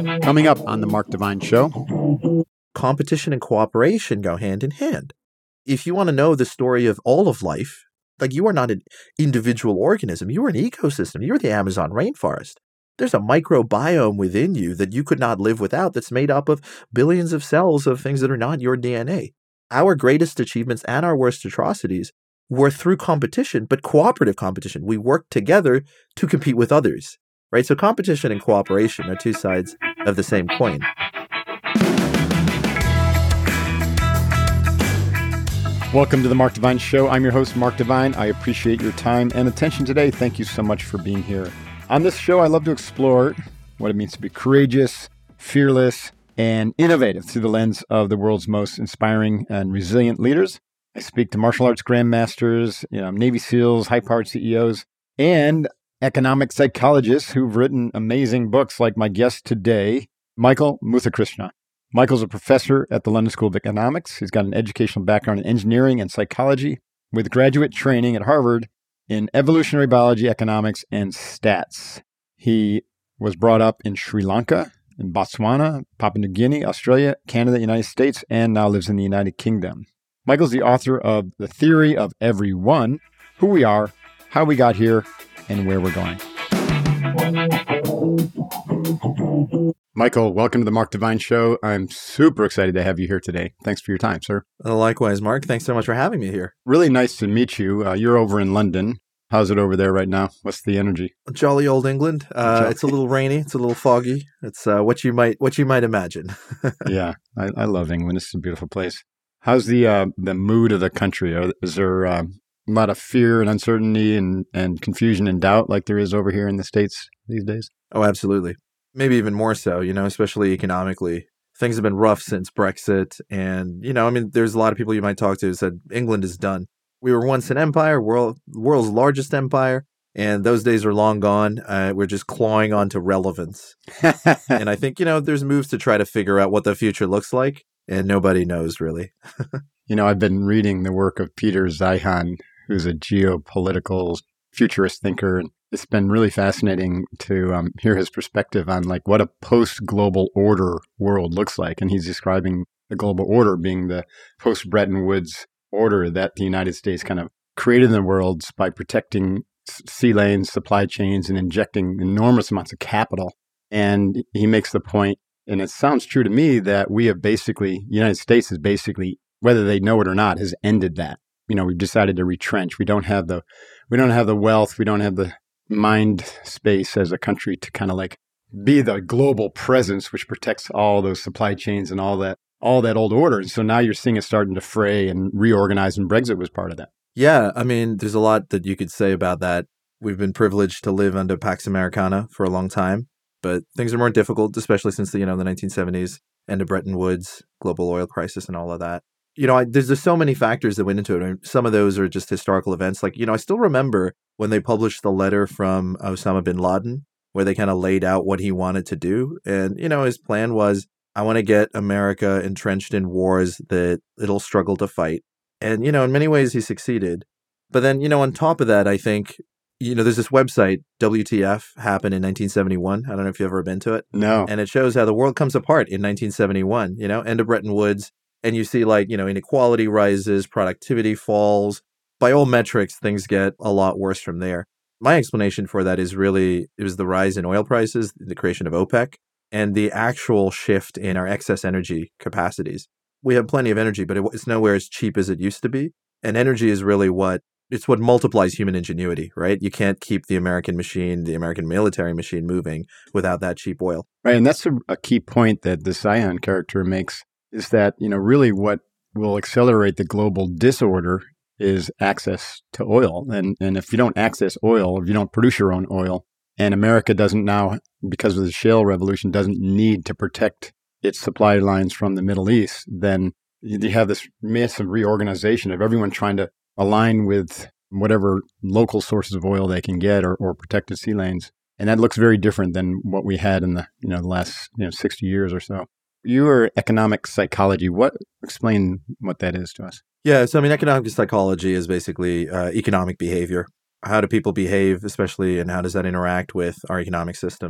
Coming up on the Mark Divine Show. Competition and cooperation go hand in hand. If you want to know the story of all of life, like you are not an individual organism, you are an ecosystem. You're the Amazon rainforest. There's a microbiome within you that you could not live without that's made up of billions of cells of things that are not your DNA. Our greatest achievements and our worst atrocities were through competition, but cooperative competition. We worked together to compete with others, right? So competition and cooperation are two sides of the same coin. Welcome to the Mark Divine Show. I'm your host, Mark Divine. I appreciate your time and attention today. Thank you so much for being here. On this show, I love to explore what it means to be courageous, fearless, and innovative through the lens of the world's most inspiring and resilient leaders. I speak to martial arts grandmasters, Navy SEALs, high-powered CEOs, and economic psychologists who've written amazing books like my guest today, Michael Muthakrishna. Michael's a professor at the London School of Economics. He's got an educational background in engineering and psychology with graduate training at Harvard in evolutionary biology, economics, and stats. He was brought up in Sri Lanka, in Botswana, Papua New Guinea, Australia, Canada, United States, and now lives in the United Kingdom. Michael's the author of The Theory of Everyone, Who We Are, How We Got Here, and Where We're Going. Michael, welcome to the Mark Divine Show. I'm super excited to have you here today. Thanks for your time, sir. Likewise, Mark. Thanks so much for having me here. Really nice to meet you. You're over in London. How's it over there right now? What's the energy? Jolly old England. It's a little rainy. It's a little foggy. It's what you might imagine. Yeah, I love England. It's a beautiful place. How's the mood of the country? Is there a lot of fear and uncertainty and confusion and doubt like there is over here in the States these days? Oh, absolutely. Maybe even more so, especially economically. Things have been rough since Brexit. And, there's a lot of people you might talk to who said England is done. We were once an empire, world's largest empire, and those days are long gone. We're just clawing onto relevance. And I think, there's moves to try to figure out what the future looks like, and nobody knows really. I've been reading the work of Peter Zeihan, who's a geopolitical futurist thinker, and it's been really fascinating to hear his perspective on what a post-global order world looks like. And he's describing the global order being the post-Bretton Woods order that the United States kind of created in the world by protecting sea lanes, supply chains, and injecting enormous amounts of capital. And he makes the point, and it sounds true to me, that the United States is basically, whether they know it or not, has ended that. We've decided to retrench. We don't have the wealth. We don't have the mind space as a country to kind of be the global presence which protects all those supply chains and all that old order. And so now you're seeing it starting to fray and reorganize, and Brexit was part of that. Yeah, there's a lot that you could say about that. We've been privileged to live under Pax Americana for a long time, but things are more difficult, especially since the 1970s, end of Bretton Woods, global oil crisis, and all of that. There's so many factors that went into it. Some of those are just historical events. I still remember when they published the letter from Osama bin Laden, where they kind of laid out what he wanted to do. And, his plan was, I want to get America entrenched in wars that it'll struggle to fight. And, in many ways he succeeded. But then, on top of that, I think, there's this website, WTF, happened in 1971. I don't know if you've ever been to it. No. And it shows how the world comes apart in 1971, end of Bretton Woods. And you see inequality rises, productivity falls. By all metrics, things get a lot worse from there. My explanation for that is really, it was the rise in oil prices, the creation of OPEC, and the actual shift in our excess energy capacities. We have plenty of energy, but it's nowhere as cheap as it used to be. And energy is really what multiplies human ingenuity, right? You can't keep the American machine, the American military machine moving without that cheap oil. Right. And that's a key point that the Zeihan character makes, is that, really what will accelerate the global disorder is access to oil. And if you don't access oil, if you don't produce your own oil, and America doesn't now, because of the shale revolution, doesn't need to protect its supply lines from the Middle East, then you have this massive reorganization of everyone trying to align with whatever local sources of oil they can get or protected sea lanes. And that looks very different than what we had in the the last 60 years or so. You are economic psychology. Explain what that is to us. Yeah, so economic psychology is basically economic behavior. How do people behave, especially, and how does that interact with our economic systems?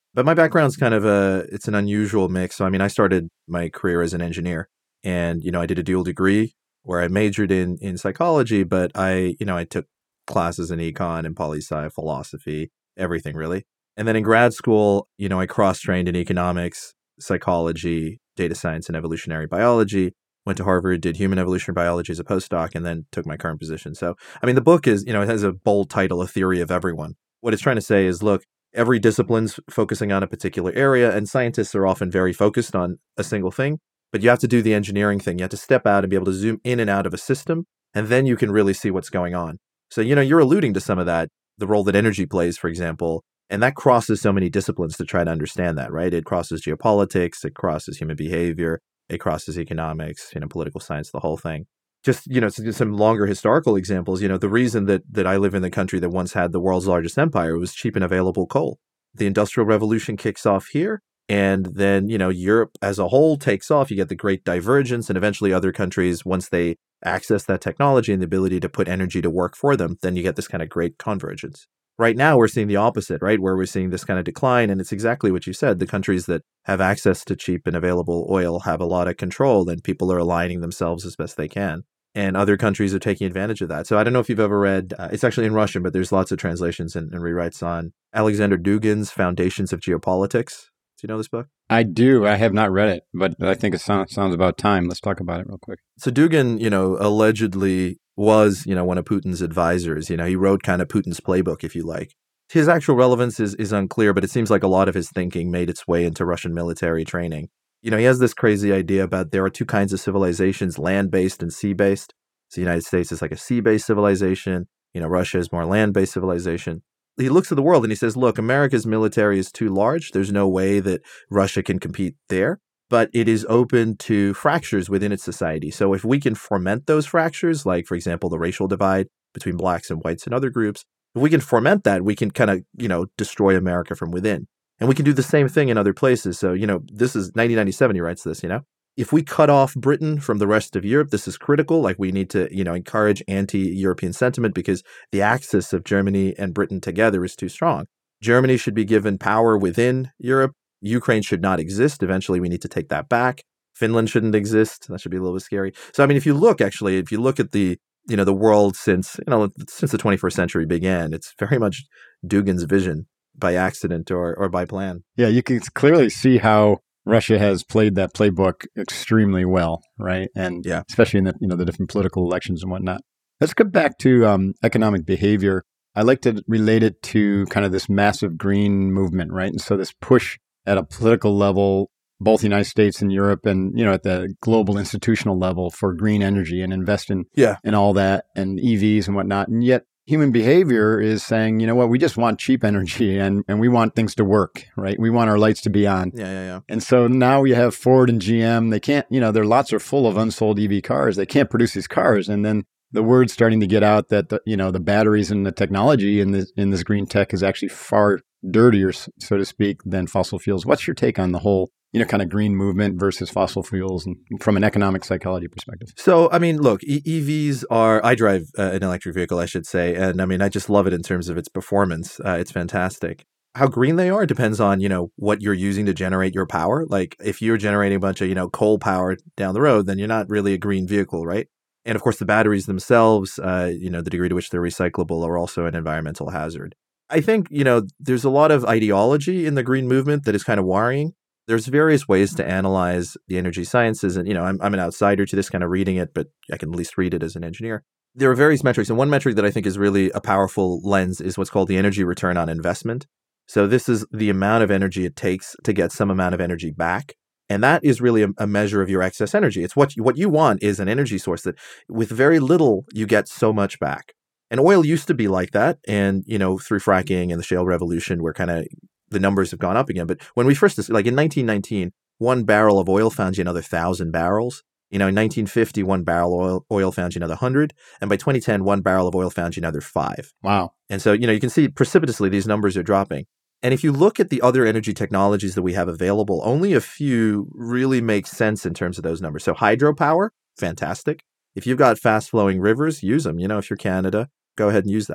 But my background's kind of it's an unusual mix. So, I mean, I started my career as an engineer and, I did a dual degree where I majored in psychology, but I took classes in econ and poli-sci, philosophy, everything really. And then in grad school, I cross-trained in economics, psychology, data science, and evolutionary biology. Went to Harvard, did human evolutionary biology as a postdoc, and then took my current position. So, I mean, the book is, it has a bold title, A Theory of Everyone. What it's trying to say is, look, every discipline's focusing on a particular area, and scientists are often very focused on a single thing. But you have to do the engineering thing. You have to step out and be able to zoom in and out of a system, and then you can really see what's going on. So, you're alluding to some of that, the role that energy plays, for example, and that crosses so many disciplines to try to understand that, right? It crosses geopolitics, it crosses human behavior, it crosses economics, political science, the whole thing. Just, some longer historical examples, the reason that I live in the country that once had the world's largest empire was cheap and available coal. The Industrial Revolution kicks off here. And then, Europe as a whole takes off. You get the great divergence, and eventually other countries, once they access that technology and the ability to put energy to work for them, then you get this kind of great convergence. Right now, we're seeing the opposite, right? Where we're seeing this kind of decline. And it's exactly what you said. The countries that have access to cheap and available oil have a lot of control, and people are aligning themselves as best they can. And other countries are taking advantage of that. So I don't know if you've ever read, it's actually in Russian, but there's lots of translations and rewrites on Alexander Dugin's Foundations of Geopolitics. Do you know this book? I do. I have not read it, but I think it sounds about time. Let's talk about it real quick. So Dugin, allegedly was, one of Putin's advisors. He wrote kind of Putin's playbook, if you like. His actual relevance is unclear, but it seems like a lot of his thinking made its way into Russian military training. He has this crazy idea about there are two kinds of civilizations, land-based and sea-based. So the United States is like a sea-based civilization. Russia is more land-based civilization. He looks at the world and he says, look, America's military is too large. There's no way that Russia can compete there, but it is open to fractures within its society. So if we can foment those fractures, like, for example, the racial divide between blacks and whites and other groups, if we can foment that, we can kind of, destroy America from within. And we can do the same thing in other places. So, this is 1997, he writes this, If we cut off Britain from the rest of Europe, this is critical. Like, we need to, encourage anti-European sentiment because the axis of Germany and Britain together is too strong. Germany should be given power within Europe. Ukraine should not exist. Eventually, we need to take that back. Finland shouldn't exist. That should be a little bit scary. So, I mean, if you look at the, the world since the 21st century began, it's very much Dugin's vision by accident or by plan. Yeah, you can clearly see how Russia has played that playbook extremely well, right? And yeah, especially in the different political elections and whatnot. Let's get back to economic behavior. I like to relate it to kind of this massive green movement, right? And so this push at a political level, both the United States and Europe, and at the global institutional level for green energy and invest in all that and EVs and whatnot. And yet human behavior is saying, we just want cheap energy and we want things to work, right? We want our lights to be on. Yeah. And so now you have Ford and GM. They can't, their lots are full of unsold EV cars. They can't produce these cars. And then the word's starting to get out that the batteries and the technology in this green tech is actually far dirtier, so to speak, than fossil fuels. What's your take on the whole kind of green movement versus fossil fuels and from an economic psychology perspective? So, I mean, look, EVs I drive an electric vehicle, I should say. And I mean, I just love it in terms of its performance. It's fantastic. How green they are depends on, what you're using to generate your power. Like if you're generating a bunch of, coal power down the road, then you're not really a green vehicle, right? And of course, the batteries themselves, the degree to which they're recyclable are also an environmental hazard. I think, there's a lot of ideology in the green movement that is kind of worrying. There's various ways to analyze the energy sciences. And, I'm an outsider to this kind of reading it, but I can at least read it as an engineer. There are various metrics. And one metric that I think is really a powerful lens is what's called the energy return on investment. So this is the amount of energy it takes to get some amount of energy back. And that is really a measure of your excess energy. It's what you want is an energy source that with very little, you get so much back. And oil used to be like that. And, through fracking and the shale revolution, where kind of the numbers have gone up again. But when we first, like in 1919, 1 barrel of oil found you another 1,000 barrels. In 1950, 1 barrel of oil found you another 100. And by 2010, 1 barrel of oil found you another 5. Wow. And so, you can see precipitously these numbers are dropping. And if you look at the other energy technologies that we have available, only a few really make sense in terms of those numbers. So hydropower, fantastic. If you've got fast flowing rivers, use them. If you're Canada, go ahead and use that.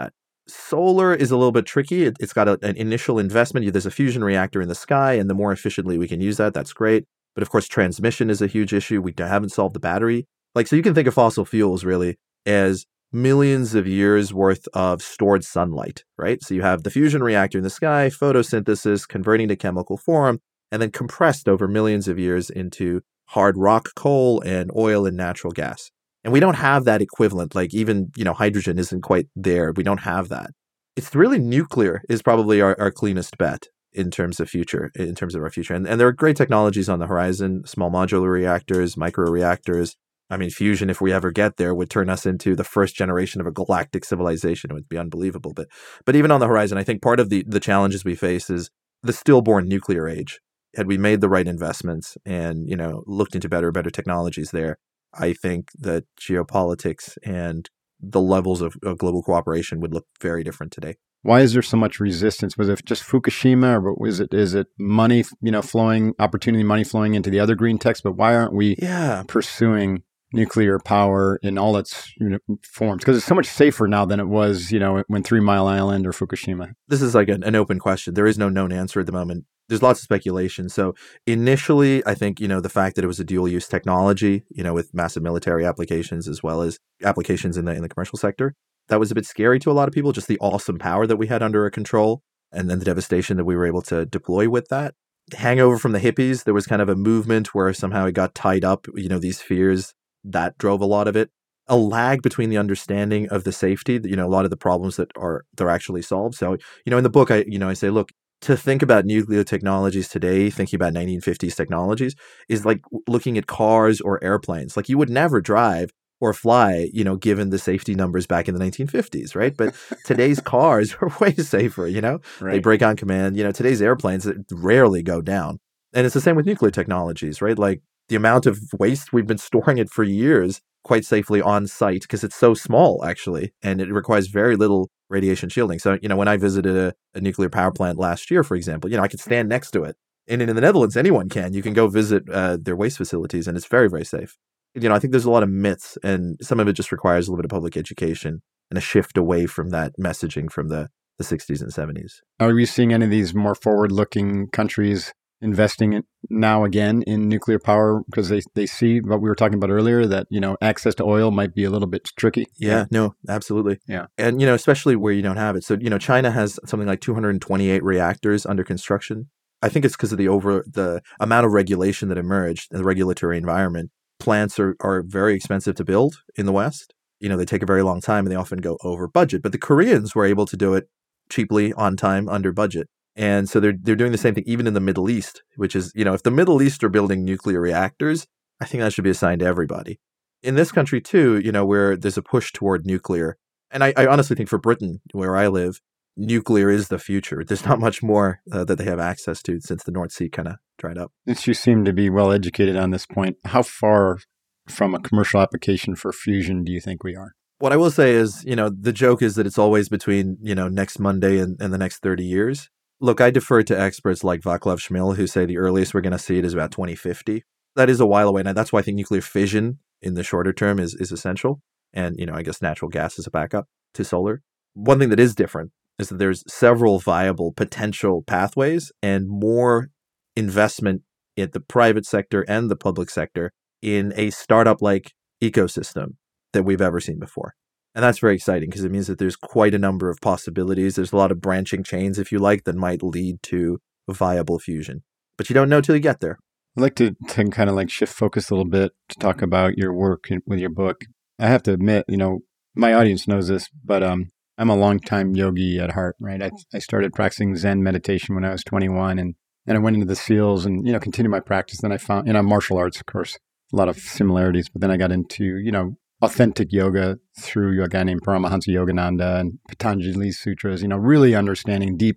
Solar is a little bit tricky. It's got an initial investment. There's a fusion reactor in the sky, and the more efficiently we can use that, that's great. But of course, transmission is a huge issue. We haven't solved the battery. So you can think of fossil fuels really as millions of years worth of stored sunlight, right? So you have the fusion reactor in the sky, photosynthesis, converting to chemical form, and then compressed over millions of years into hard rock coal and oil and natural gas. And we don't have that equivalent, even, hydrogen isn't quite there. We don't have that. It's really nuclear is probably our cleanest bet in terms of our future. And there are great technologies on the horizon, small modular reactors, microreactors. I mean, fusion, if we ever get there, would turn us into the first generation of a galactic civilization. It would be unbelievable. But even on the horizon, I think part of the challenges we face is the stillborn nuclear age. Had we made the right investments and, looked into better technologies there, I think that geopolitics and the levels of global cooperation would look very different today. Why is there so much resistance? Was it just Fukushima, or is it money, opportunity money flowing into the other green techs? But why aren't we pursuing nuclear power in all its forms? Because it's so much safer now than it was, when 3 Mile Island or Fukushima. This is like an open question. There is no known answer at the moment. There's lots of speculation. So initially, I think, the fact that it was a dual use technology, with massive military applications as well as applications in the commercial sector, that was a bit scary to a lot of people, just the awesome power that we had under our control and then the devastation that we were able to deploy with that. Hangover from the hippies, there was kind of a movement where somehow it got tied up, these fears, that drove a lot of it. A lag between the understanding of the safety, a lot of the problems that they're actually solved. So, in the book, I say, look, to think about nuclear technologies today, thinking about 1950s technologies, is like looking at cars or airplanes. You would never drive or fly, given the safety numbers back in the 1950s, right? But today's cars are way safer, Right. They brake on command. Today's airplanes rarely go down. And it's the same with nuclear technologies, right? The amount of waste, we've been storing it for years quite safely on site because it's so small, actually, and it requires very little radiation shielding. So, when I visited a nuclear power plant last year, for example, I could stand next to it. And in the Netherlands, anyone can. You can go visit their waste facilities, and it's very, very safe. I think there's a lot of myths, and some of it just requires a little bit of public education and a shift away from that messaging from the 60s and 70s. Are we seeing any of these more forward-looking countries investing now again in nuclear power because they see what we were talking about earlier, that, access to oil might be a little bit tricky? Yeah, no, absolutely. Yeah. And, especially where you don't have it. So, China has something like 228 reactors under construction. I think it's because of the amount of regulation that emerged and the regulatory environment. Plants are very expensive to build in the West. They take a very long time and they often go over budget. But the Koreans were able to do it cheaply, on time, under budget. And so they're doing the same thing even in the Middle East, which is, if the Middle East are building nuclear reactors, I think that should be a sign to everybody. In this country too, where there's a push toward nuclear. And I honestly think for Britain, where I live, nuclear is the future. There's not much more that they have access to since the North Sea kind of dried up. Since you seem to be well educated on this point, how far from a commercial application for fusion do you think we are? What I will say is, the joke is that it's always between, next Monday and the next 30 years. Look, I defer to experts like Vaclav Smil, who say the earliest we're going to see it is about 2050. That is a while away. Now, that's why I think nuclear fission in the shorter term is essential. And, I guess natural gas is a backup to solar. One thing that is different is that there's several viable potential pathways and more investment in the private sector and the public sector in a startup-like ecosystem that we've ever seen before. And that's very exciting because it means that there's quite a number of possibilities. There's a lot of branching chains, if you like, that might lead to viable fusion. But you don't know till you get there. I'd like to kind of shift focus a little bit to talk about your work with your book. I have to admit, my audience knows this, but I'm a longtime yogi at heart, right? I started practicing Zen meditation when I was 21, and I went into the SEALs and, continued my practice. Then I found, martial arts, of course, a lot of similarities, but then I got into, authentic yoga through a guy named Paramahansa Yogananda and Patanjali Sutras, really understanding deep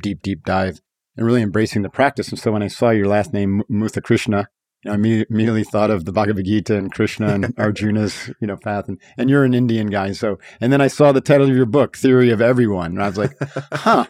dive and really embracing the practice. And so when I saw your last name, Muthakrishna, I immediately thought of the Bhagavad Gita and Krishna and Arjuna's, path. And you're an Indian guy. So, and then I saw the title of your book, Theory of Everyone. And I was like, huh,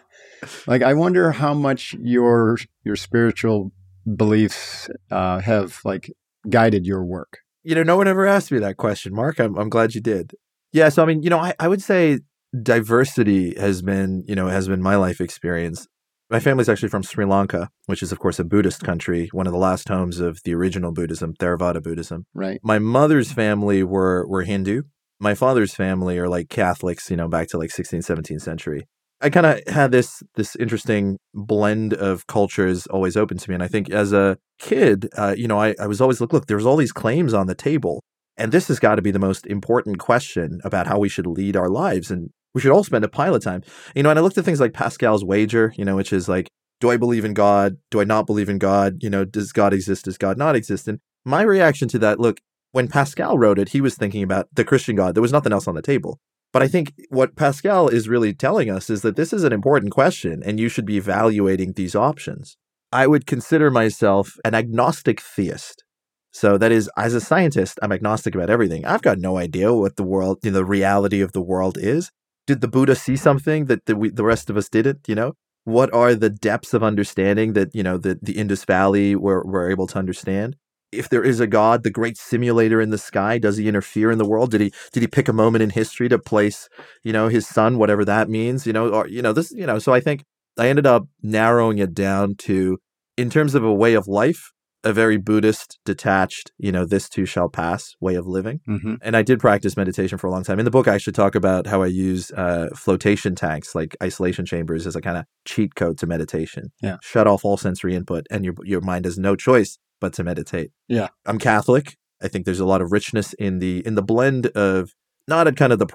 I wonder how much your spiritual beliefs have guided your work. No one ever asked me that question, Mark. I'm glad you did. Yeah. So, I would say diversity has been my life experience. My family's actually from Sri Lanka, which is, of course, a Buddhist country, one of the last homes of the original Buddhism, Theravada Buddhism. Right. My mother's family were Hindu. My father's family are like Catholics, back to like 16th, 17th century. I kind of had this interesting blend of cultures always open to me. And I think as a kid, I was always look, there's all these claims on the table. And this has got to be the most important question about how we should lead our lives. And we should all spend a pile of time. And I looked at things like Pascal's wager, which is like, do I believe in God? Do I not believe in God? Does God exist? Does God not exist? And my reaction to that, look, when Pascal wrote it, he was thinking about the Christian God. There was nothing else on the table. But I think what Pascal is really telling us is that this is an important question and you should be evaluating these options. I would consider myself an agnostic theist. So that is, as a scientist, I'm agnostic about everything. I've got no idea what the world, the reality of the world is. Did the Buddha see something that the rest of us didn't? What are the depths of understanding that, the Indus Valley were able to understand? If there is a God, the great simulator in the sky, does he interfere in the world? Did he pick a moment in history to place, his son, whatever that means, so I think I ended up narrowing it down to, in terms of a way of life, a very Buddhist, detached, this too shall pass way of living. Mm-hmm. And I did practice meditation for a long time. In the book, I actually talk about how I use flotation tanks, like isolation chambers, as a kind of cheat code to meditation. Yeah. Shut off all sensory input, and your mind has no choice but to meditate. Yeah. I'm Catholic. I think there's a lot of richness in the blend of, not at kind of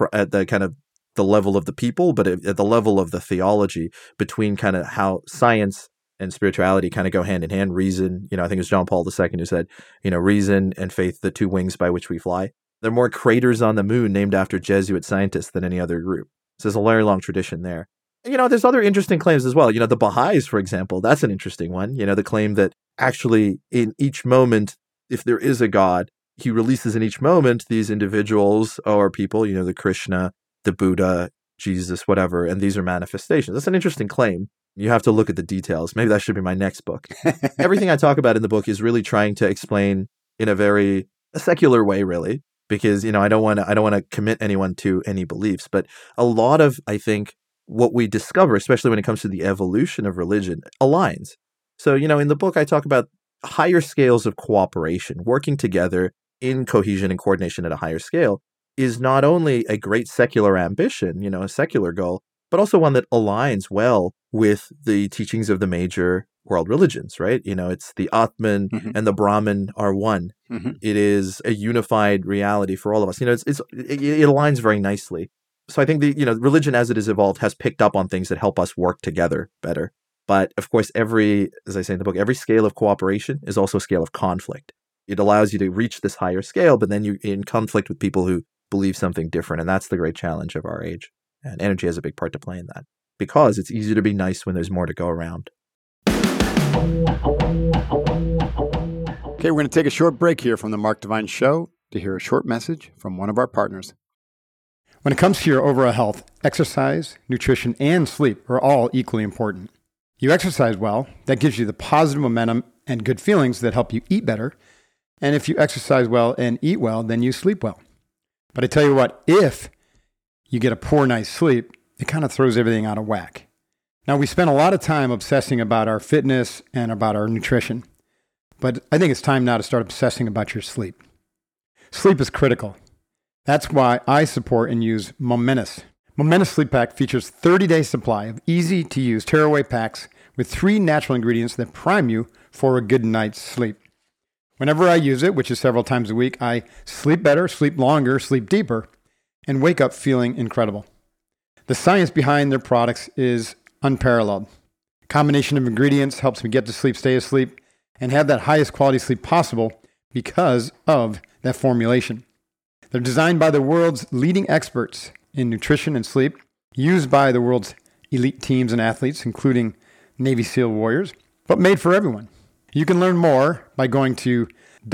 the level of the people, but at the level of the theology, between kind of how science and spirituality kind of go hand in hand. Reason, I think it was John Paul II who said, reason and faith, the two wings by which we fly. There are more craters on the moon named after Jesuit scientists than any other group. So there's a very long tradition there. There's other interesting claims as well. The Baha'is, for example, that's an interesting one. The claim that actually in each moment, if there is a God, he releases in each moment these individuals or people, the Krishna, the Buddha, Jesus, whatever, and these are manifestations. That's an interesting claim. You have to look at the details. Maybe that should be my next book. Everything I talk about in the book is really trying to explain in a secular way, really, because, I don't want to commit anyone to any beliefs. But a lot of, I think, what we discover, especially when it comes to the evolution of religion, aligns. So, in the book, I talk about higher scales of cooperation, working together in cohesion and coordination at a higher scale is not only a great secular ambition, a secular goal, but also one that aligns well with the teachings of the major world religions, right? It's the Atman mm-hmm. and the Brahman are one. Mm-hmm. It is a unified reality for all of us. It aligns very nicely. So I think religion as it has evolved has picked up on things that help us work together better. But of course, as I say in the book, every scale of cooperation is also a scale of conflict. It allows you to reach this higher scale, but then you're in conflict with people who believe something different. And that's the great challenge of our age. And energy has a big part to play in that, because it's easier to be nice when there's more to go around. Okay, we're going to take a short break here from the Mark Divine Show to hear a short message from one of our partners. When it comes to your overall health, exercise, nutrition, and sleep are all equally important. You exercise well, that gives you the positive momentum and good feelings that help you eat better. And if you exercise well and eat well, then you sleep well. But I tell you what, if you get a poor night's sleep, it kind of throws everything out of whack. Now, we spend a lot of time obsessing about our fitness and about our nutrition, but I think it's time now to start obsessing about your sleep. Sleep is critical. That's why I support and use Momentus. Momentus Sleep Pack features 30-day supply of easy-to-use tearaway packs with 3 natural ingredients that prime you for a good night's sleep. Whenever I use it, which is several times a week, I sleep better, sleep longer, sleep deeper, and wake up feeling incredible. The science behind their products is unparalleled. A combination of ingredients helps me get to sleep, stay asleep, and have that highest quality sleep possible because of that formulation. They're designed by the world's leading experts in nutrition and sleep, used by the world's elite teams and athletes, including Navy SEAL warriors, but made for everyone. You can learn more by going to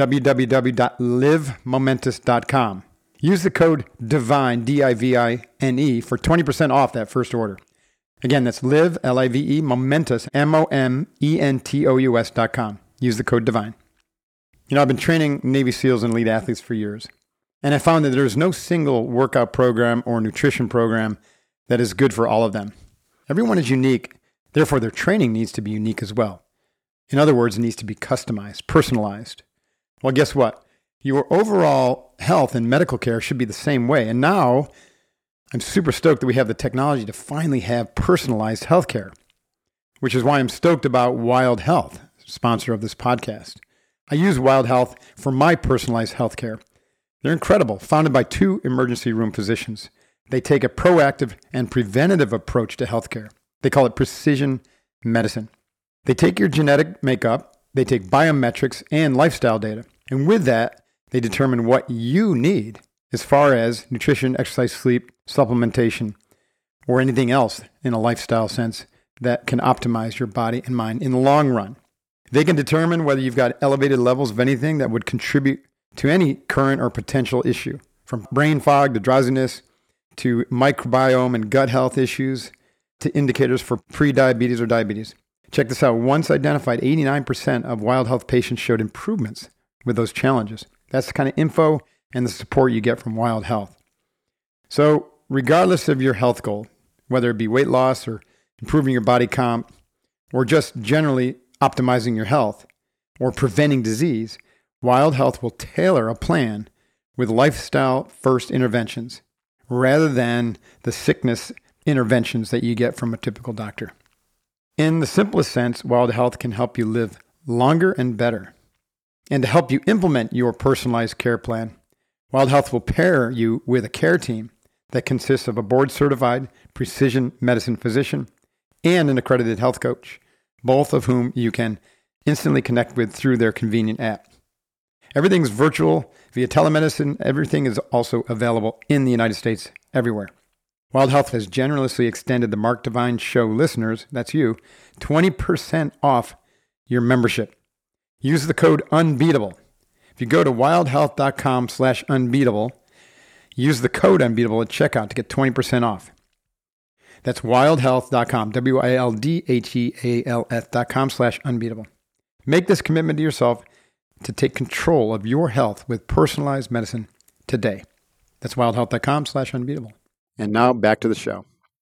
www.livemomentus.com. Use the code DIVINE, D-I-V-I-N-E, for 20% off that first order. Again, that's live, L-I-V-E, momentous, M-O-M-E-N-T-O-U-S.com. Use the code DIVINE. I've been training Navy SEALs and elite athletes for years, and I found that there's no single workout program or nutrition program that is good for all of them. Everyone is unique, therefore their training needs to be unique as well. In other words, it needs to be customized, personalized. Well, guess what? Your overall health and medical care should be the same way. And now I'm super stoked that we have the technology to finally have personalized healthcare, which is why I'm stoked about Wild Health, sponsor of this podcast. I use Wild Health for my personalized healthcare. They're incredible, founded by 2 emergency room physicians. They take a proactive and preventative approach to healthcare. They call it precision medicine. They take your genetic makeup, they take biometrics and lifestyle data, and with that, they determine what you need as far as nutrition, exercise, sleep, supplementation, or anything else in a lifestyle sense that can optimize your body and mind in the long run. They can determine whether you've got elevated levels of anything that would contribute to any current or potential issue, from brain fog to drowsiness, to microbiome and gut health issues, to indicators for pre-diabetes or diabetes. Check this out. Once identified, 89% of Wild Health patients showed improvements with those challenges. That's the kind of info and the support you get from Wild Health. So regardless of your health goal, whether it be weight loss or improving your body comp, or just generally optimizing your health or preventing disease, Wild Health will tailor a plan with lifestyle-first interventions rather than the sickness interventions that you get from a typical doctor. In the simplest sense, Wild Health can help you live longer and better. And to help you implement your personalized care plan, Wild Health will pair you with a care team that consists of a board-certified precision medicine physician and an accredited health coach, both of whom you can instantly connect with through their convenient app. Everything's virtual via telemedicine. Everything is also available in the United States, everywhere. Wild Health has generously extended the Mark Divine Show listeners, that's you, 20% off your membership. Use the code UNBEATABLE. If you go to wildhealth.com/unbeatable, use the code UNBEATABLE at checkout to get 20% off. That's wildhealth.com, wildhealth.com/unbeatable. Make this commitment to yourself to take control of your health with personalized medicine today. That's wildhealth.com/unbeatable. And now back to the show.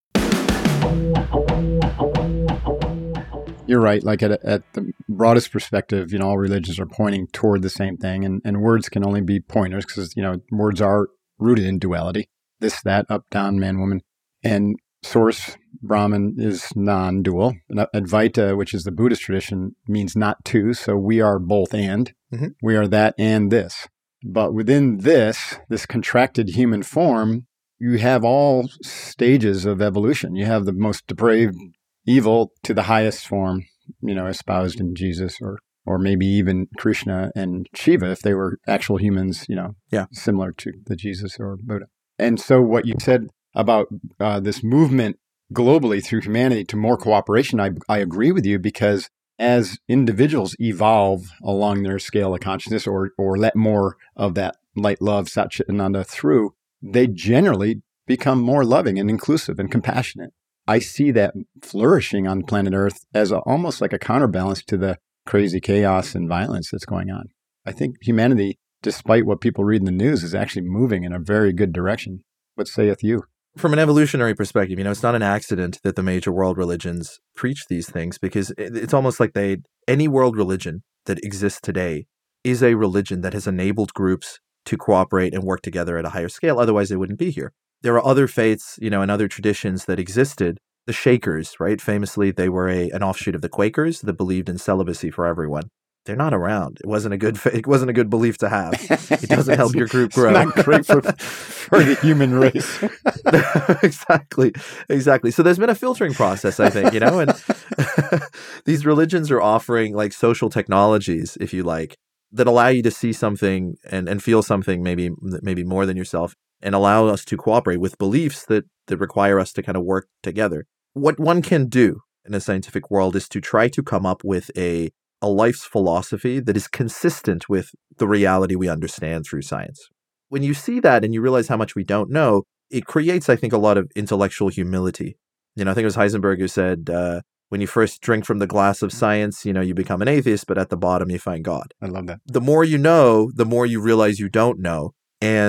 You're right. Like at the broadest perspective, all religions are pointing toward the same thing, and words can only be pointers because, words are rooted in duality. This, that, up, down, man, woman. And source, Brahman, is non-dual. Advaita, which is the Buddhist tradition, means not two. So we are both and. Mm-hmm. We are that and this. But within this contracted human form, you have all stages of evolution. You have the most depraved evil to the highest form, espoused in Jesus or maybe even Krishna and Shiva if they were actual humans, similar to the Jesus or Buddha. And so what you said about this movement globally through humanity to more cooperation, I agree with you, because as individuals evolve along their scale of consciousness or let more of that light, love, Satchitananda through, they generally become more loving and inclusive and compassionate. I see that flourishing on planet Earth as almost like a counterbalance to the crazy chaos and violence that's going on. I think humanity, despite what people read in the news, is actually moving in a very good direction. What saith you? From an evolutionary perspective, it's not an accident that the major world religions preach these things, because it's almost like any world religion that exists today is a religion that has enabled groups to cooperate and work together at a higher scale. Otherwise, they wouldn't be here. There are other faiths, and other traditions that existed. The Shakers, right? Famously, they were an offshoot of the Quakers that believed in celibacy for everyone. They're not around. It wasn't a good belief to have. It doesn't help your group grow. It's not great for the human race. Exactly. So there's been a filtering process, I think, and these religions are offering like social technologies, if you like, that allow you to see something and feel something maybe more than yourself, and allow us to cooperate with beliefs that require us to kind of work together. What one can do in a scientific world is to try to come up with a life's philosophy that is consistent with the reality we understand through science. When you see that and you realize how much we don't know, it creates, I think, a lot of intellectual humility. I think it was Heisenberg who said, when you first drink from the glass of science, you become an atheist, but at the bottom you find God. I love that. The more you know, the more you realize you don't know. And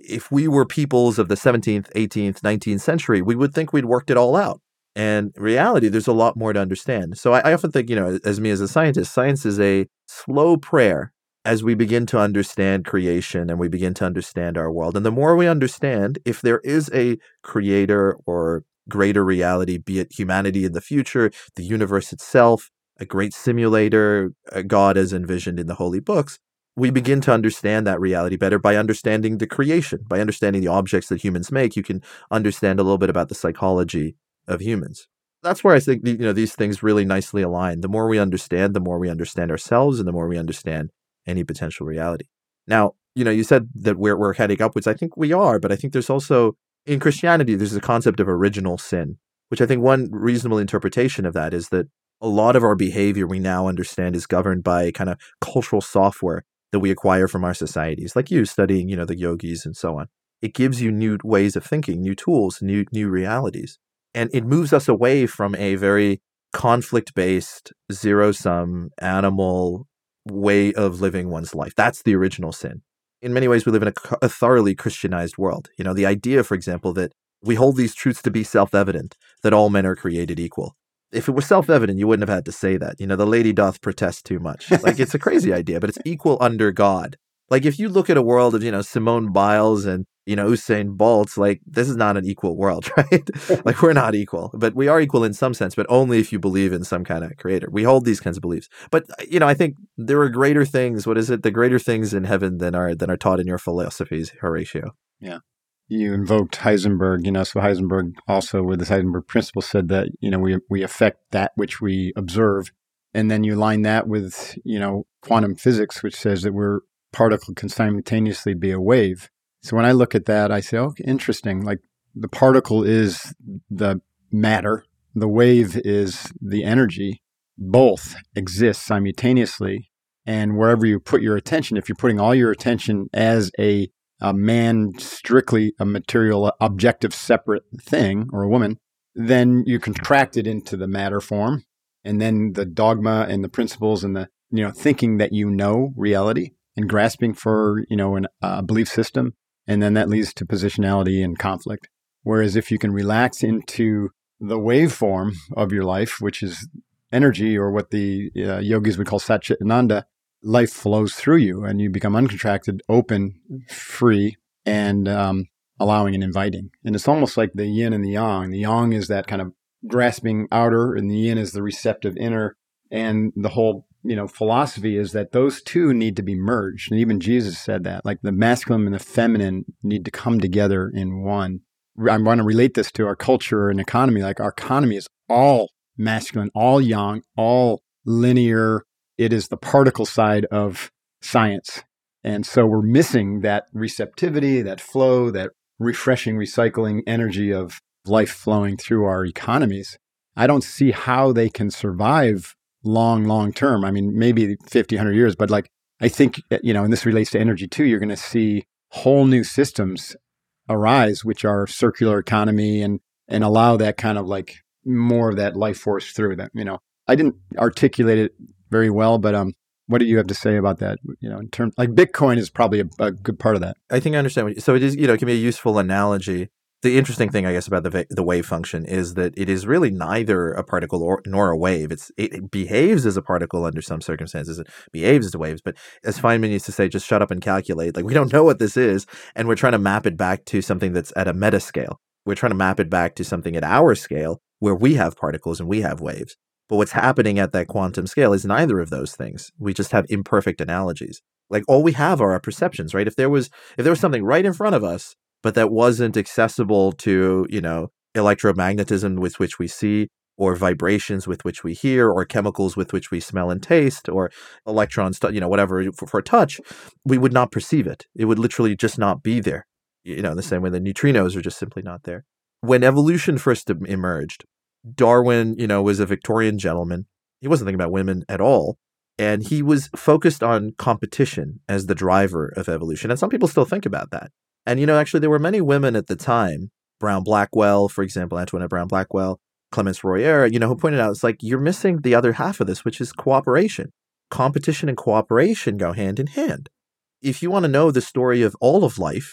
if we were peoples of the 17th, 18th, 19th century, we would think we'd worked it all out. And in reality, there's a lot more to understand. So I often think, as me as a scientist, science is a slow prayer as we begin to understand creation and we begin to understand our world. And the more we understand, if there is a creator or greater reality, be it humanity in the future, the universe itself, a great simulator, a God as envisioned in the holy books, we begin to understand that reality better by understanding the creation, by understanding the objects that humans make. You can understand a little bit about the psychology of humans. That's where I think these things really nicely align. The more we understand ourselves, and the more we understand any potential reality. Now, you said that we're heading upwards. I think we are, but I think there's also, in Christianity, there's a concept of original sin, which I think one reasonable interpretation of that is that a lot of our behavior we now understand is governed by kind of cultural software that we acquire from our societies, like you studying, the yogis and so on. It gives you new ways of thinking, new tools, new realities. And it moves us away from a very conflict-based, zero-sum, animal way of living one's life. That's the original sin. In many ways, we live in a thoroughly Christianized world. The idea, for example, that we hold these truths to be self-evident, that all men are created equal. If it was self-evident, you wouldn't have had to say that. The lady doth protest too much. Like, it's a crazy idea, but it's equal under God. Like, if you look at a world of, Simone Biles and, Usain Bolt, like, this is not an equal world, right? Like, we're not equal, but we are equal in some sense, but only if you believe in some kind of creator. We hold these kinds of beliefs. But, I think there are greater things. What is it? The greater things in heaven than are taught in your philosophies, Horatio. Yeah. You invoked Heisenberg, so Heisenberg also, with the Heisenberg principle, said that, we affect that which we observe. And then you line that with, quantum physics, which says that particle can simultaneously be a wave. So when I look at that, I say, oh, interesting. Like, the particle is the matter. The wave is the energy. Both exist simultaneously. And wherever you put your attention, if you're putting all your attention as a man, strictly a material, objective, separate thing, or a woman, then you contract it into the matter form. And then the dogma and the principles and the, thinking that reality and grasping for, a belief system. And then that leads to positionality and conflict. Whereas if you can relax into the waveform of your life, which is energy, or what the yogis would call Satchitananda, life flows through you and you become uncontracted, open, free, and allowing and inviting. And it's almost like the yin and the yang. The yang is that kind of grasping outer, and the yin is the receptive inner. And the whole, philosophy is that those two need to be merged. And even Jesus said that, like, the masculine and the feminine need to come together in one. I want to relate this to our culture and economy. Like, our economy is all masculine, all yang, all linear. It is the particle side of science. And so we're missing that receptivity, that flow, that refreshing, recycling energy of life flowing through our economies. I don't see how they can survive long term. I mean, maybe 50, 100 years, but like, I think, and this relates to energy too, you're going to see whole new systems arise, which are circular economy and allow that kind of like more of that life force through that. I didn't articulate it very well, but what do you have to say about that? In terms, like, Bitcoin is probably a good part of that. I think I understand. So it is, it can be a useful analogy. The interesting thing, I guess, about the wave function is that it is really neither a particle nor a wave. It behaves as a particle under some circumstances. It behaves as a wave. But as Feynman used to say, just shut up and calculate. Like, we don't know what this is, and we're trying to map it back to something that's at a meta scale. We're trying to map it back to something at our scale where we have particles and we have waves. But what's happening at that quantum scale is neither of those things. We just have imperfect analogies. Like, all we have are our perceptions, right? If there was something right in front of us, but that wasn't accessible to, electromagnetism with which we see, or vibrations with which we hear, or chemicals with which we smell and taste, or electrons, whatever for touch, we would not perceive it. It would literally just not be there. The same way the neutrinos are just simply not there. When evolution first emerged, Darwin, was a Victorian gentleman. He wasn't thinking about women at all. And he was focused on competition as the driver of evolution. And some people still think about that. And, actually, there were many women at the time, Brown Blackwell, for example, Antoinette Brown Blackwell, Clemence Royer, who pointed out, it's like, you're missing the other half of this, which is cooperation. Competition and cooperation go hand in hand. If you want to know the story of all of life,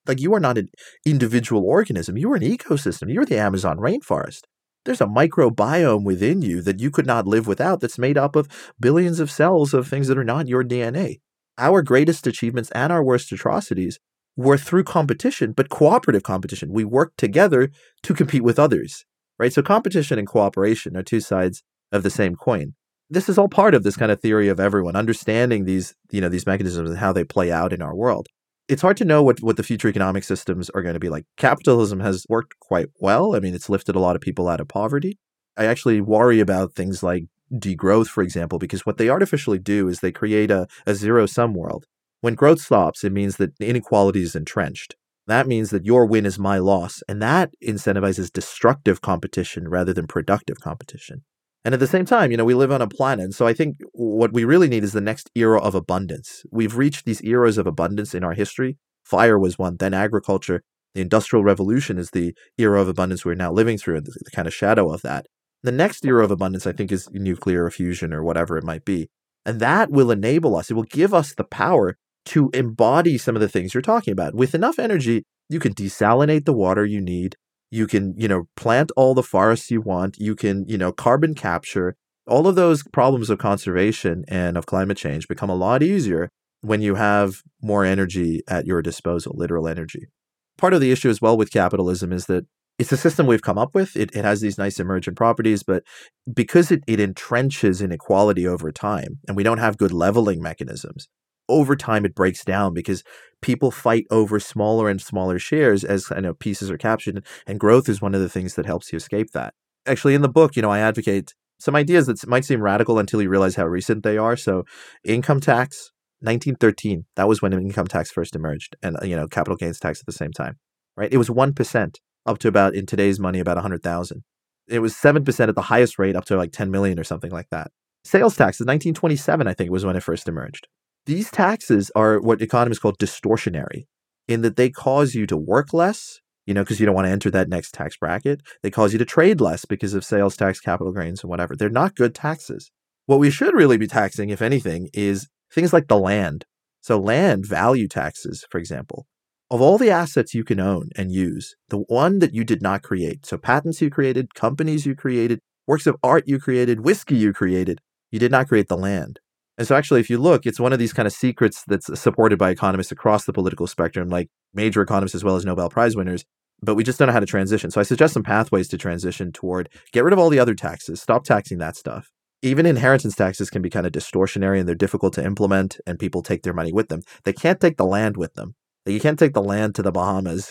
Like, you are not an individual organism. You are an ecosystem. You are the Amazon rainforest. There's a microbiome within you that you could not live without, that's made up of billions of cells of things that are not your DNA. Our greatest achievements and our worst atrocities were through competition, but cooperative competition. We worked together to compete with others, right? So competition and cooperation are two sides of the same coin. This is all part of this kind of theory of everyone, understanding these mechanisms and how they play out in our world. It's hard to know what the future economic systems are going to be like. Capitalism has worked quite well. I mean, it's lifted a lot of people out of poverty. I actually worry about things like degrowth, for example, because what they artificially do is they create a zero-sum world. When growth stops, it means that inequality is entrenched. That means that your win is my loss, and that incentivizes destructive competition rather than productive competition. And at the same time, we live on a planet. So I think what we really need is the next era of abundance. We've reached these eras of abundance in our history. Fire was one, then agriculture. The Industrial Revolution is the era of abundance we're now living through, and the kind of shadow of that. The next era of abundance, I think, is nuclear fusion or whatever it might be. And that will enable us. It will give us the power to embody some of the things you're talking about. With enough energy, you can desalinate the water you need. You can, plant all the forests you want. You can, carbon capture. All of those problems of conservation and of climate change become a lot easier when you have more energy at your disposal, literal energy. Part of the issue as well with capitalism is that it's a system we've come up with. It has these nice emergent properties, but because it entrenches inequality over time, and we don't have good leveling mechanisms, over time it breaks down because people fight over smaller and smaller shares as pieces are captured, and growth is one of the things that helps you escape that. Actually, in the book, I advocate some ideas that might seem radical until you realize how recent they are. So income tax, 1913, that was when income tax first emerged, and capital gains tax at the same time, right? It was 1% up to about, in today's money, about 100,000. It was 7% at the highest rate up to like 10 million or something like that. Sales taxes, 1927, I think, was when it first emerged. These taxes are what economists call distortionary, in that they cause you to work less, because you don't want to enter that next tax bracket. They cause you to trade less because of sales tax, capital gains, and whatever. They're not good taxes. What we should really be taxing, if anything, is things like the land. So land value taxes, for example. Of all the assets you can own and use, the one that you did not create, so patents you created, companies you created, works of art you created, whiskey you created, you did not create the land. And so actually, if you look, it's one of these kind of secrets that's supported by economists across the political spectrum, like major economists as well as Nobel Prize winners, but we just don't know how to transition. So I suggest some pathways to transition toward get rid of all the other taxes, stop taxing that stuff. Even inheritance taxes can be kind of distortionary and they're difficult to implement, and people take their money with them. They can't take the land with them. You can't take the land to the Bahamas,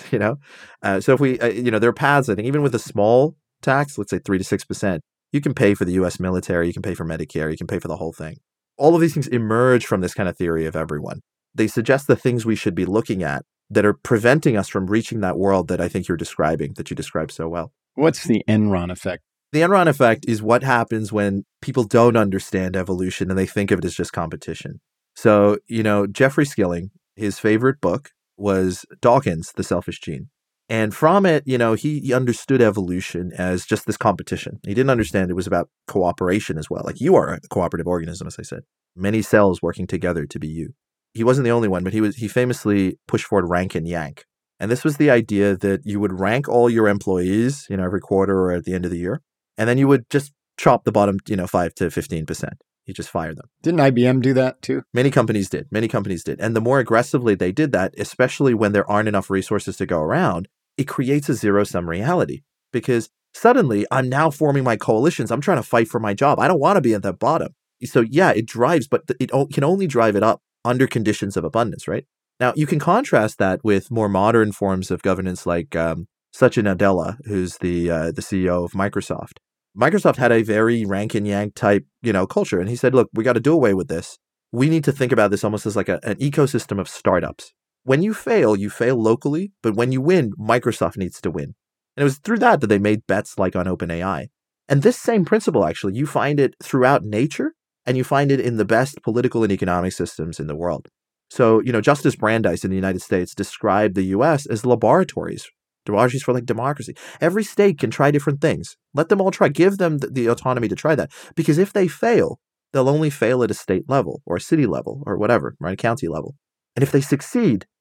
So if we, there are paths, I think, even with a small tax, let's say 3 to 6%, you can pay for the U.S. military, you can pay for Medicare, you can pay for the whole thing. All of these things emerge from this kind of theory of everyone. They suggest the things we should be looking at that are preventing us from reaching that world that I think you're describing, that you described so well. What's the Enron effect? The Enron effect is what happens when people don't understand evolution and they think of it as just competition. So, Jeffrey Skilling, his favorite book was Dawkins, The Selfish Gene. And from it, he understood evolution as just this competition. He didn't understand it was about cooperation as well. Like, you are a cooperative organism, as I said. Many cells working together to be you. He wasn't the only one, but he famously pushed forward rank and yank. And this was the idea that you would rank all your employees, every quarter or at the end of the year. And then you would just chop the bottom, 5 to 15%. You just fire them. Didn't IBM do that too? Many companies did. And the more aggressively they did that, especially when there aren't enough resources to go around, it creates a zero-sum reality. Because suddenly I'm now forming my coalitions. I'm trying to fight for my job. I don't want to be at the bottom. So yeah, it drives, but it can only drive it up under conditions of abundance, right? Now, you can contrast that with more modern forms of governance like Satya Nadella, who's the CEO of Microsoft. Microsoft had a very rank and yank type, culture. And he said, look, we got to do away with this. We need to think about this almost as like an ecosystem of startups. When you fail locally, but when you win, Microsoft needs to win. And it was through that they made bets like on OpenAI. And this same principle, actually, you find it throughout nature, and you find it in the best political and economic systems in the world. So, Justice Brandeis in the United States described the U.S. as laboratories for like democracy. Every state can try different things. Let them all try. Give them the autonomy to try that. Because if they fail, they'll only fail at a state level or a city level or whatever, right? A county level. And if they succeed,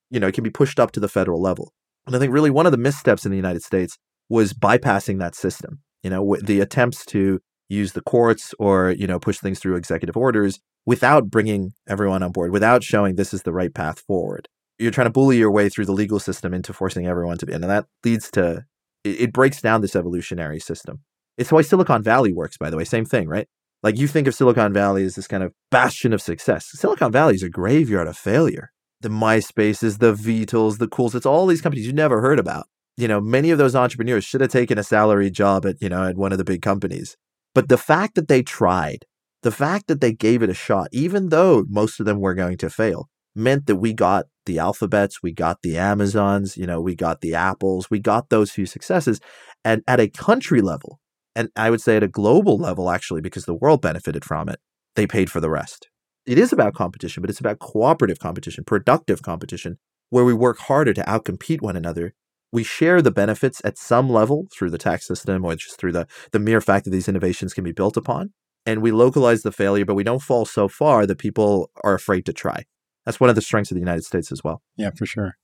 it can be pushed up to the federal level. And I think really one of the missteps in the United States was bypassing that system. The attempts to use the courts or, push things through executive orders without bringing everyone on board, without showing this is the right path forward. You're trying to bully your way through the legal system into forcing everyone to be, and that leads to, it breaks down this evolutionary system. It's why Silicon Valley works, by the way. Same thing, right? Like you think of Silicon Valley as this kind of bastion of success. Silicon Valley is a graveyard of failure. The MySpaces, the Vitals, the Cools, it's all these companies you never heard about. Many of those entrepreneurs should have taken a salaried job at one of the big companies. But the fact that they tried, the fact that they gave it a shot, even though most of them were going to fail, meant that we got the Alphabets, we got the Amazons, we got the Apples, we got those few successes. And at a country level, and I would say at a global level, actually, because the world benefited from it, they paid for the rest. It is about competition, but it's about cooperative competition, productive competition, where we work harder to outcompete one another. We share the benefits at some level through the tax system or just through the mere fact that these innovations can be built upon. And we localize the failure, but we don't fall so far that people are afraid to try. That's one of the strengths of the United States as well. Yeah, for sure.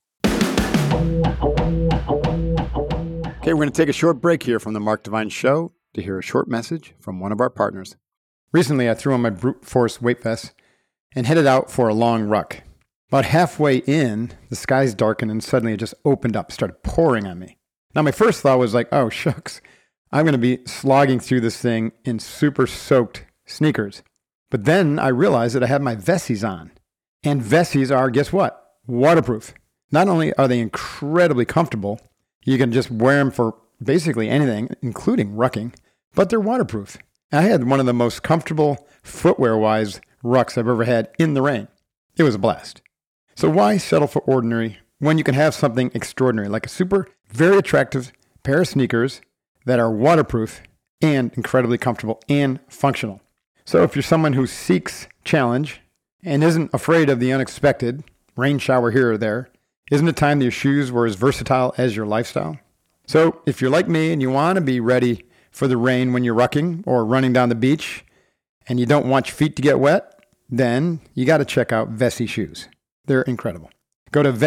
Okay, we're going to take a short break here from the Mark Divine Show to hear a short message from one of our partners. Recently, I threw on my brute force weight vest and headed out for a long ruck. About halfway in, the skies darkened and suddenly it just opened up, started pouring on me. Now, my first thought was like, oh, shucks, I'm going to be slogging through this thing in super soaked sneakers. But then I realized that I had my Vessies on. And Vessies are, guess what? Waterproof. Not only are they incredibly comfortable, you can just wear them for basically anything, including rucking, but they're waterproof. I had one of the most comfortable footwear-wise rucks I've ever had in the rain. It was a blast. So why settle for ordinary when you can have something extraordinary, like a super, very attractive pair of sneakers that are waterproof and incredibly comfortable and functional? So if you're someone who seeks challenge and isn't afraid of the unexpected, rain shower here or there, isn't it time that your shoes were as versatile as your lifestyle? So if you're like me and you want to be ready for the rain when you're rucking or running down the beach and you don't want your feet to get wet, then you got to check out Vessi shoes. They're incredible. Go to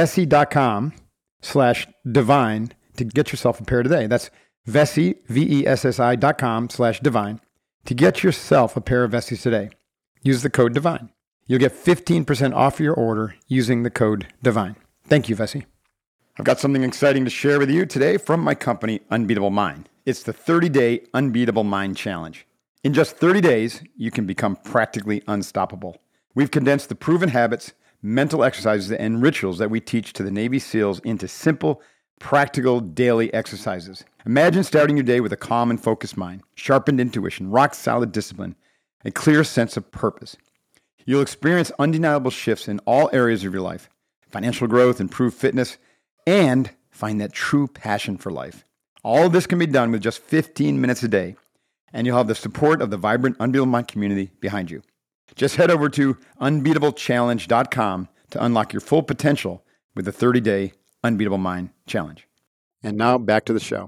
Vessi.com/divine to get yourself a pair today. That's Vessi, VESSI.com/divine to get yourself a pair of Vessis today. Use the code DIVINE. You'll get 15% off your order using the code DIVINE. Thank you, Vessi. I've got something exciting to share with you today from my company, Unbeatable Mind. It's the 30-day Unbeatable Mind Challenge. In just 30 days, you can become practically unstoppable. We've condensed the proven habits, mental exercises, and rituals that we teach to the Navy SEALs into simple, practical daily exercises. Imagine starting your day with a calm and focused mind, sharpened intuition, rock-solid discipline, a clear sense of purpose. You'll experience undeniable shifts in all areas of your life, financial growth, improved fitness, and find that true passion for life. All of this can be done with just 15 minutes a day, and you'll have the support of the vibrant Unbeatable Mind community behind you. Just head over to unbeatablechallenge.com to unlock your full potential with the 30-day Unbeatable Mind Challenge. And now back to the show.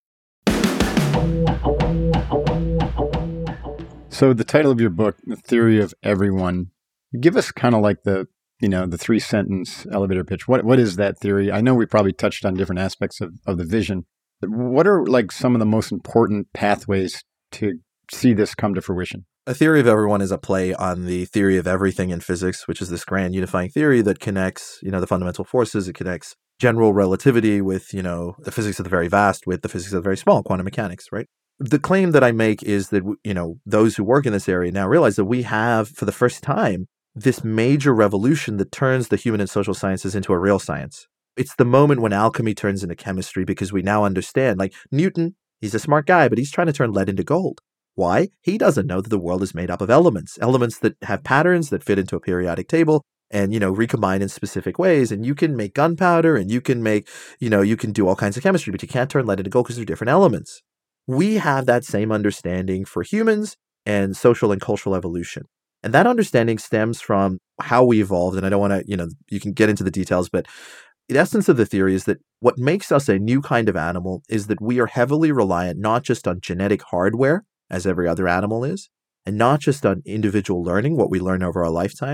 So the title of your book, The Theory of Everyone, give us kind of like the 3-sentence elevator pitch. What is that theory? I know we probably touched on different aspects of the vision. But what are like some of the most important pathways to see this come to fruition? A theory of everyone is a play on the theory of everything in physics, which is this grand unifying theory that connects, the fundamental forces. It connects general relativity with, the physics of the very vast with the physics of the very small, quantum mechanics, right? The claim that I make is that, those who work in this area now realize that we have, for the first time, this major revolution that turns the human and social sciences into a real science. It's the moment when alchemy turns into chemistry because we now understand, like Newton, he's a smart guy, but he's trying to turn lead into gold. Why? He doesn't know that the world is made up of elements that have patterns that fit into a periodic table and, recombine in specific ways. And you can make gunpowder and you can make, you can do all kinds of chemistry, but you can't turn lead into gold because they're different elements. We have that same understanding for humans and social and cultural evolution. And that understanding stems from how we evolved. And I don't want to, you can get into the details, but the essence of the theory is that what makes us a new kind of animal is that we are heavily reliant not just on genetic hardware, as every other animal is, and not just on individual learning, what we learn over our lifetime,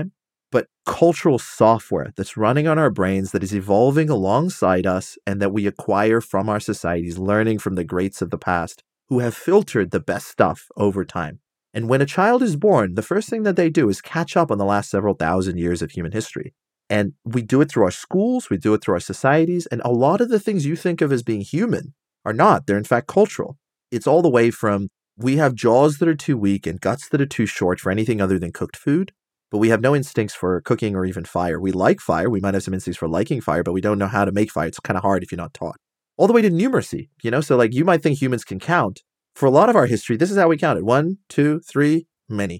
but cultural software that's running on our brains, that is evolving alongside us, and that we acquire from our societies, learning from the greats of the past who have filtered the best stuff over time. And when a child is born, the first thing that they do is catch up on the last several thousand years of human history. And we do it through our schools, we do it through our societies, and a lot of the things you think of as being human are not. They're in fact cultural. It's all the way from we have jaws that are too weak and guts that are too short for anything other than cooked food, but we have no instincts for cooking or even fire. We like fire. We might have some instincts for liking fire, but we don't know how to make fire. It's kind of hard if you're not taught. All the way to numeracy, So like you might think humans can count. For a lot of our history, this is how we counted. 1, 2, 3, many,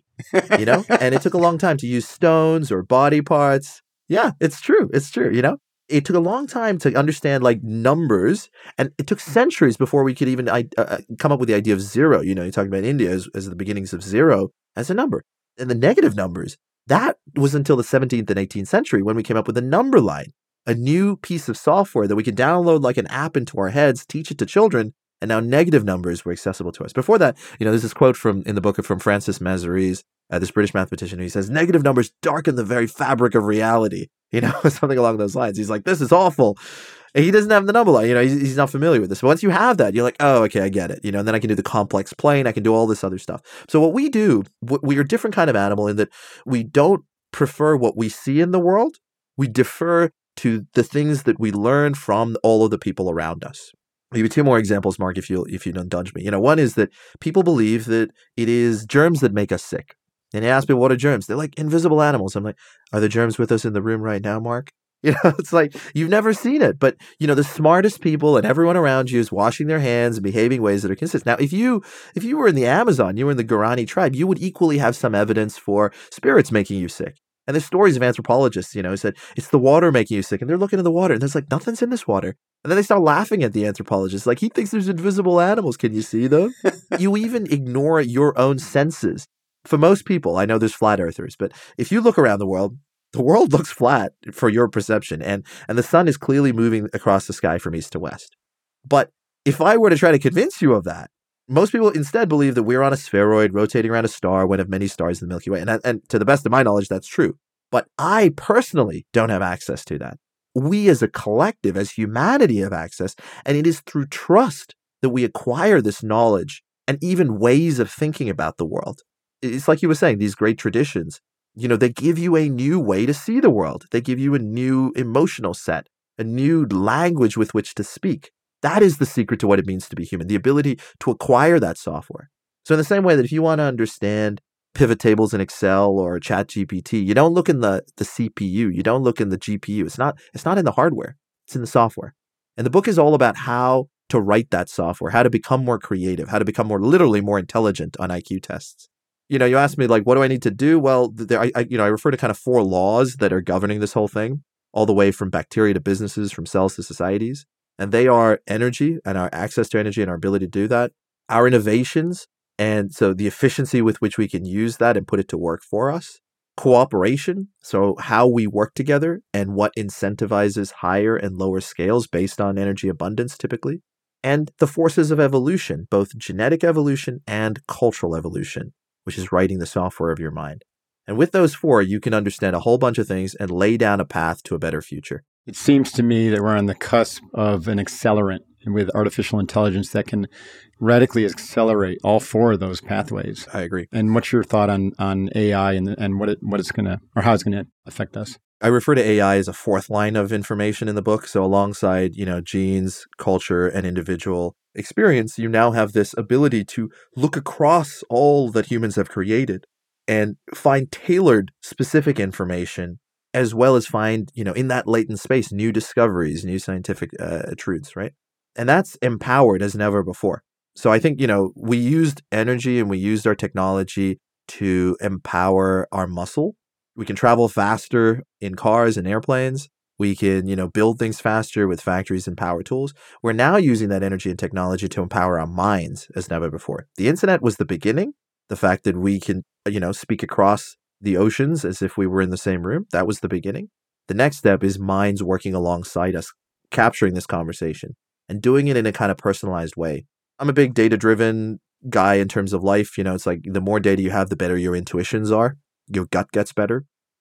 And it took a long time to use stones or body parts. Yeah, it's true. It's true, It took a long time to understand like numbers, and it took centuries before we could even come up with the idea of zero. You're talking about India as the beginnings of zero as a number. And the negative numbers, that was until the 17th and 18th century when we came up with a number line, a new piece of software that we could download like an app into our heads, teach it to children, and now negative numbers were accessible to us. Before that, there's this quote in the book from Francis Mazaries, this British mathematician, he says, negative numbers darken the very fabric of reality, something along those lines. He's like, this is awful. And he doesn't have the number line, he's not familiar with this. But once you have that, you're like, oh, okay, I get it. And then I can do the complex plane, I can do all this other stuff. So what we do, we are a different kind of animal in that we don't prefer what we see in the world. We defer to the things that we learn from all of the people around us. I'll give you two more examples, Mark, if you'll indulge me. One is that people believe that it is germs that make us sick. And you ask people, what are germs? They're like invisible animals. I'm like, are the germs with us in the room right now, Mark? It's like, you've never seen it. But, the smartest people and everyone around you is washing their hands and behaving ways that are consistent. Now, if you were in the Amazon, you were in the Guarani tribe, you would equally have some evidence for spirits making you sick. And there's stories of anthropologists, who said, it's the water making you sick. And they're looking in the water and there's like, nothing's in this water. And then they start laughing at the anthropologist. Like, he thinks there's invisible animals. Can you see them? You even ignore your own senses. For most people, I know there's flat earthers, but if you look around the world looks flat for your perception. And the sun is clearly moving across the sky from east to west. But if I were to try to convince you of that, most people instead believe that we're on a spheroid rotating around a star, one of many stars in the Milky Way. And to the best of my knowledge, that's true. But I personally don't have access to that. We as a collective, as humanity, have access. And it is through trust that we acquire this knowledge and even ways of thinking about the world. It's like you were saying, these great traditions, they give you a new way to see the world. They give you a new emotional set, a new language with which to speak. That is the secret to what it means to be human, the ability to acquire that software. So in the same way that if you want to understand pivot tables in Excel or ChatGPT, you don't look in the CPU, you don't look in the GPU. It's not in the hardware, it's in the software. And the book is all about how to write that software, how to become more creative, how to become literally more intelligent on IQ tests. You asked me, like, what do I need to do? Well, I refer to kind of 4 laws that are governing this whole thing, all the way from bacteria to businesses, from cells to societies. And they are energy and our access to energy and our ability to do that, our innovations, and so the efficiency with which we can use that and put it to work for us, cooperation, so how we work together and what incentivizes higher and lower scales based on energy abundance typically, and the forces of evolution, both genetic evolution and cultural evolution, which is writing the software of your mind. And with those 4, you can understand a whole bunch of things and lay down a path to a better future. It seems to me that we're on the cusp of an accelerant with artificial intelligence that can radically accelerate all 4 of those pathways. I agree. And what's your thought on AI and what it's going to, or how it's going to affect us? I refer to AI as a 4th line of information in the book. So alongside, genes, culture, and individual experience, you now have this ability to look across all that humans have created and find tailored specific information, as well as find, in that latent space, new discoveries, new scientific truths, right? And that's empowered as never before. So I think, we used energy and we used our technology to empower our muscle. We can travel faster in cars and airplanes. We can, build things faster with factories and power tools. We're now using that energy and technology to empower our minds as never before. The internet was the beginning. The fact that we can, speak across the oceans as if we were in the same room, that was the beginning. The next step is minds working alongside us, capturing this conversation and doing it in a kind of personalized way. I'm a big data-driven guy in terms of life. It's like the more data you have, the better your intuitions are. Your gut gets better.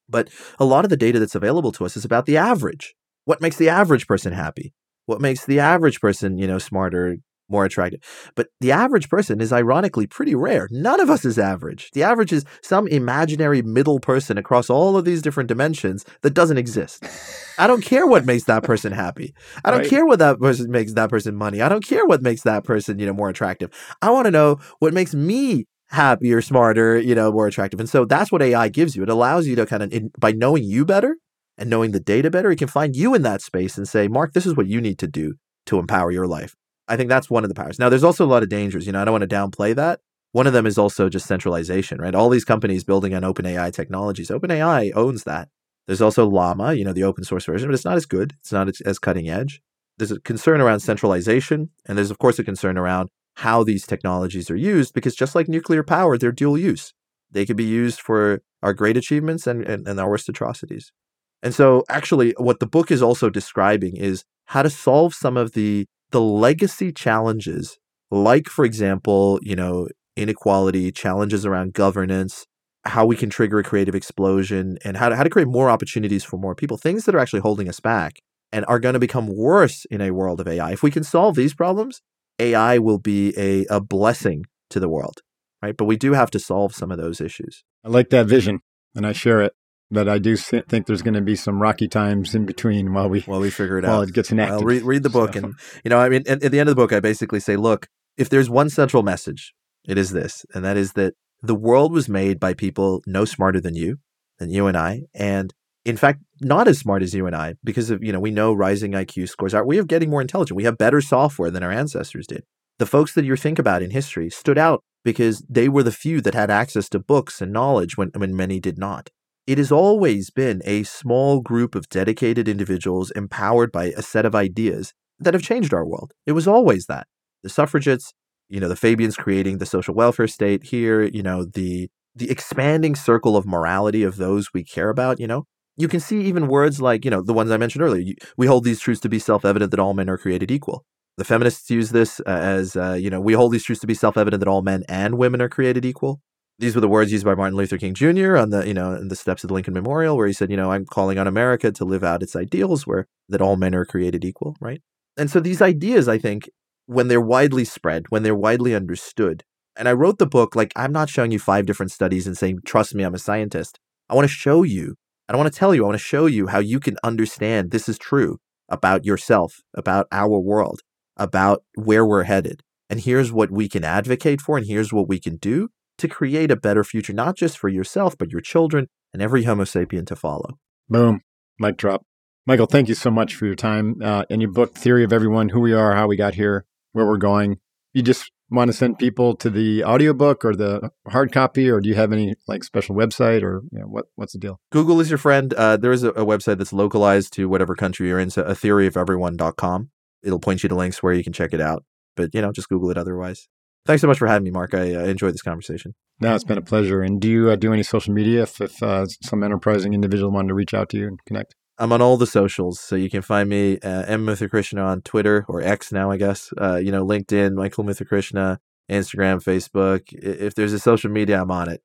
But a lot of the data that's available to us is about the average. What makes the average person happy? What makes the average person, smarter, more attractive? But the average person is ironically pretty rare. None of us is average. The average is some imaginary middle person across all of these different dimensions that doesn't exist. I don't care what makes that person happy. I don't care what that person makes that person money. I don't care what makes that person, more attractive. I want to know what makes me happier, smarter, more attractive. And so that's what AI gives you. It allows you to kind of, by knowing you better and knowing the data better, it can find you in that space and say, Mark, this is what you need to do to empower your life. I think that's one of the powers. Now, there's also a lot of dangers. I don't want to downplay that. One of them is also just centralization, right? All these companies building on OpenAI technologies. OpenAI owns that. There's also Llama, the open source version, but it's not as good. It's not as cutting edge. There's a concern around centralization. And there's, of course, a concern around how these technologies are used, because just like nuclear power, they're dual use. They could be used for our great achievements and our worst atrocities. And so actually what the book is also describing is how to solve some of the legacy challenges, like, for example, inequality, challenges around governance, how we can trigger a creative explosion, and how to create more opportunities for more people, things that are actually holding us back and are going to become worse in a world of AI. If we can solve these problems, AI will be a blessing to the world, right? But we do have to solve some of those issues. I like that vision, and I share it. But I do think there's going to be some rocky times in between while we figure it out. While it gets enacted. Well, read the book. And, at the end of the book, I basically say, look, if there's one central message, it is this. And that is that the world was made by people no smarter than you and I. And in fact, not as smart as you and I, because of, we know rising IQ scores are, we are getting more intelligent. We have better software than our ancestors did. The folks that you think about in history stood out because they were the few that had access to books and knowledge when many did not. It has always been a small group of dedicated individuals empowered by a set of ideas that have changed our world. It was always that. The suffragettes, the Fabians creating the social welfare state here, the expanding circle of morality of those we care about, You can see even words like, the ones I mentioned earlier. We hold these truths to be self-evident that all men are created equal. The feminists use this as, we hold these truths to be self-evident that all men and women are created equal. These were the words used by Martin Luther King Jr. on the, in the steps of the Lincoln Memorial, where he said, I'm calling on America to live out its ideals that all men are created equal, right? And so these ideas, I think, when they're widely spread, when they're widely understood, and I wrote the book, I'm not showing you 5 different studies and saying, trust me, I'm a scientist. I want to show you, I don't want to tell you, I want to show you how you can understand this is true about yourself, about our world, about where we're headed. And here's what we can advocate for, and here's what we can do to create a better future, not just for yourself, but your children and every Homo sapien to follow. Boom. Mic drop. Michael, thank you so much for your time. In your book, Theory of Everyone, Who We Are, How We Got Here, Where We're Going, you just want to send people to the audiobook or the hard copy, or do you have any special website, or what's the deal? Google is your friend. There is a website that's localized to whatever country you're in, so atheoryofeveryone.com. It'll point you to links where you can check it out. But, just Google it otherwise. Thanks so much for having me, Mark. I enjoyed this conversation. No, it's been a pleasure. And do you do any social media if some enterprising individual wanted to reach out to you and connect? I'm on all the socials, so you can find me, M. Muthukrishna on Twitter, or X now, I guess. LinkedIn, Michael Muthukrishna, Instagram, Facebook. If there's a social media, I'm on it.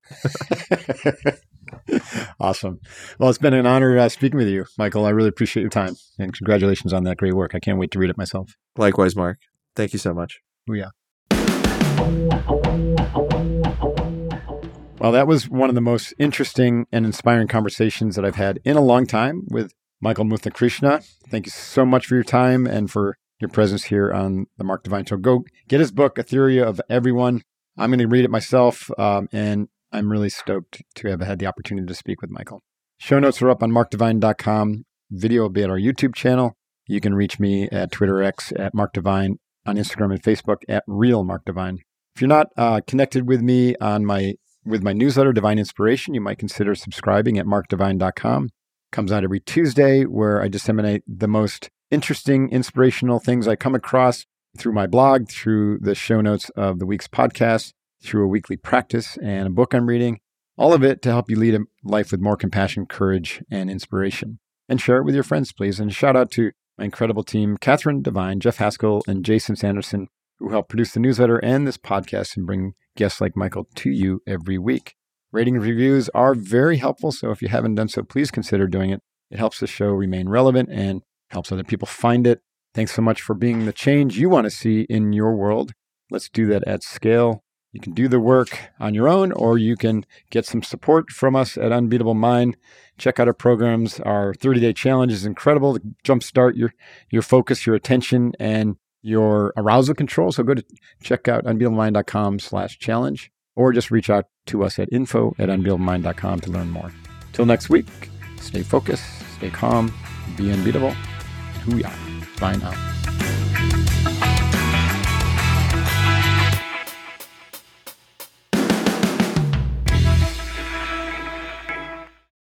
Awesome. Well, it's been an honor speaking with you, Michael. I really appreciate your time, and congratulations on that great work. I can't wait to read it myself. Likewise, Mark. Thank you so much. Oh, yeah. Well, that was one of the most interesting and inspiring conversations that I've had in a long time with Michael Muthukrishna. Thank you so much for your time and for your presence here on the Mark Divine Show. Go get his book, A Theory of Everyone. I'm going to read it myself, and I'm really stoked to have had the opportunity to speak with Michael. Show notes are up on markdivine.com. Video will be at our YouTube channel. You can reach me at Twitter X at Mark Divine, on Instagram and Facebook at Real Mark Divine. If you're not connected with me with my newsletter, Divine Inspiration, you might consider subscribing at markdivine.com. Comes out every Tuesday, where I disseminate the most interesting, inspirational things I come across through my blog, through the show notes of the week's podcast, through a weekly practice and a book I'm reading. All of it to help you lead a life with more compassion, courage, and inspiration. And share it with your friends, please. And shout out to my incredible team, Catherine Devine, Jeff Haskell, and Jason Sanderson, who help produce the newsletter and this podcast and bring guests like Michael to you every week. Rating and reviews are very helpful, so if you haven't done so, please consider doing it. It helps the show remain relevant and helps other people find it. Thanks so much for being the change you want to see in your world. Let's do that at scale. You can do the work on your own, or you can get some support from us at Unbeatable Mind. Check out our programs. Our 30-day challenge is incredible to jumpstart your focus, your attention, and your arousal control. So go to check out unbeatablemind.com/challenge, or just reach out to us at info@unbeatablemind.com to learn more. Till next week, stay focused, stay calm, be unbeatable. Hoo-yah. Bye now.